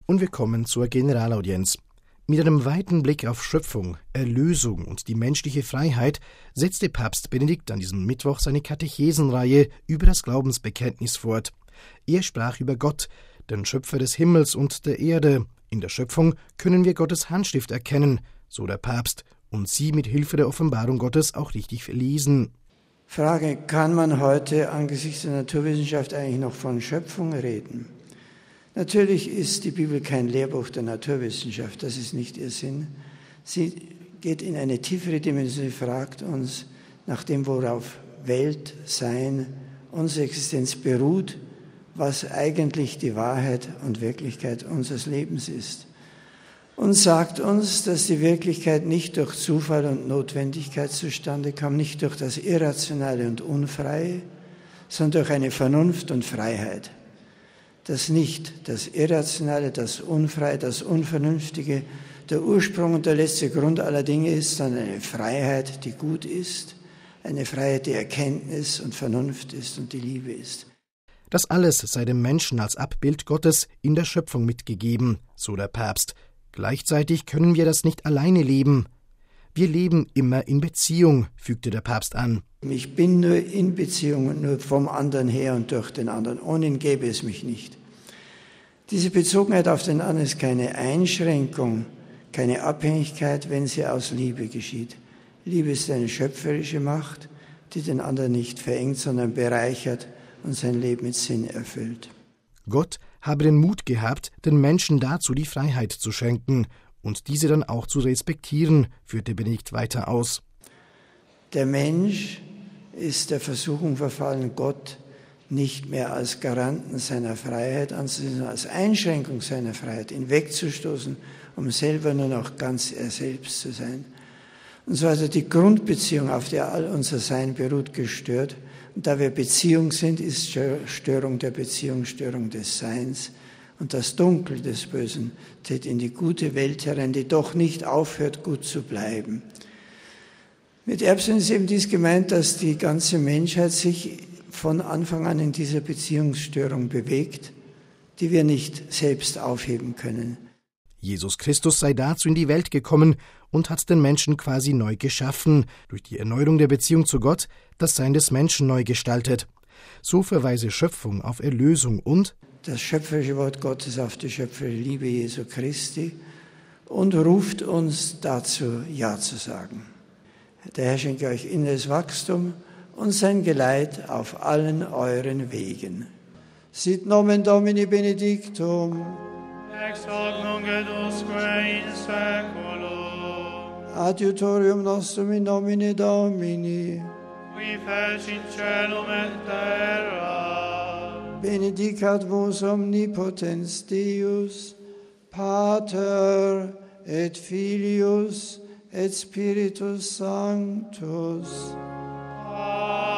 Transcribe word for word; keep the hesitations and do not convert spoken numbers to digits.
Und wir kommen zur Generalaudienz. Mit einem weiten Blick auf Schöpfung, Erlösung und die menschliche Freiheit setzte Papst Benedikt an diesem Mittwoch seine Katechesenreihe über das Glaubensbekenntnis fort. Er sprach über Gott, den Schöpfer des Himmels und der Erde. In der Schöpfung können wir Gottes Handschrift erkennen, so der Papst, und sie mit Hilfe der Offenbarung Gottes auch richtig lesen. Frage, kann man heute angesichts der Naturwissenschaft eigentlich noch von Schöpfung reden? Natürlich ist die Bibel kein Lehrbuch der Naturwissenschaft, das ist nicht ihr Sinn. Sie geht in eine tiefere Dimension, sie fragt uns nach dem, worauf Welt, Sein, unsere Existenz beruht, was eigentlich die Wahrheit und Wirklichkeit unseres Lebens ist. Und sagt uns, dass die Wirklichkeit nicht durch Zufall und Notwendigkeit zustande kam, nicht durch das Irrationale und Unfreie, sondern durch eine Vernunft und Freiheit. Dass nicht das Irrationale, das Unfreie, das Unvernünftige der Ursprung und der letzte Grund aller Dinge ist, sondern eine Freiheit, die gut ist, eine Freiheit, die Erkenntnis und Vernunft ist und die Liebe ist. Das alles sei dem Menschen als Abbild Gottes in der Schöpfung mitgegeben, so der Papst. Gleichzeitig können wir das nicht alleine leben. Wir leben immer in Beziehung, fügte der Papst an. Ich bin nur in Beziehung und nur vom anderen her und durch den anderen. Ohne ihn gäbe es mich nicht. Diese Bezogenheit auf den anderen ist keine Einschränkung, keine Abhängigkeit, wenn sie aus Liebe geschieht. Liebe ist eine schöpferische Macht, die den anderen nicht verengt, sondern bereichert und sein Leben mit Sinn erfüllt. Gott habe den Mut gehabt, den Menschen dazu die Freiheit zu schenken und diese dann auch zu respektieren, führte Benedikt weiter aus. Der Mensch ist der Versuchung verfallen, Gott nicht mehr als Garanten seiner Freiheit anzusehen, sondern als Einschränkung seiner Freiheit, ihn wegzustoßen, um selber nur noch ganz er selbst zu sein. Und so also die Grundbeziehung, auf der all unser Sein beruht, gestört. Und da wir Beziehung sind, ist Störung der Beziehung, Störung des Seins. Und das Dunkel des Bösen tritt in die gute Welt herein, die doch nicht aufhört, gut zu bleiben. Mit Erbsinn ist eben dies gemeint, dass die ganze Menschheit sich von Anfang an in dieser Beziehungsstörung bewegt, die wir nicht selbst aufheben können. Jesus Christus sei dazu in die Welt gekommen und hat den Menschen quasi neu geschaffen, durch die Erneuerung der Beziehung zu Gott, das Sein des Menschen neu gestaltet. So verweise Schöpfung auf Erlösung und das schöpferische Wort Gottes auf die schöpferische Liebe Jesu Christi und ruft uns dazu, Ja zu sagen. Der Herr schenke euch inneres Wachstum und sein Geleit auf allen euren Wegen. Sit nomen Domini benedictum. Ex hoc nunc et usque in saeculum. Adiutorium nostrum in nomine Domini. Qui fecit caelum et terra. Benedicat vos omnipotens Deus, Pater et Filius et Spiritus Sanctus. Amen.